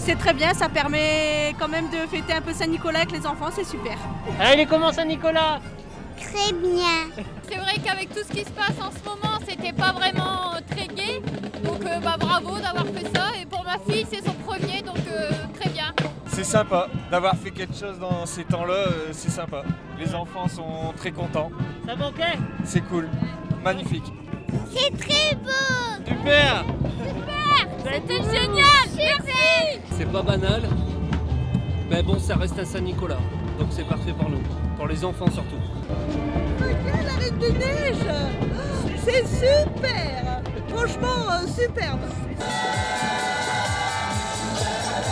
C'est très bien, ça permet quand même de fêter un peu Saint-Nicolas avec les enfants, c'est super. Ah, il est comment Saint-Nicolas? Très bien. C'est vrai qu'avec tout ce qui se passe en ce moment, c'était pas vraiment très gai. Donc bravo d'avoir fait ça. Et pour ma fille, c'est son premier, donc très bien. C'est sympa d'avoir fait quelque chose dans ces temps-là, c'est sympa. Les enfants sont très contents. Ça manquait? C'est cool, magnifique. C'est très beau. Super! C'était génial. Merci. C'est pas banal, mais bon, ça reste un Saint-Nicolas, donc c'est parfait pour nous, pour les enfants surtout. Regarde la Reine de Neige. C'est super. Franchement, superbe.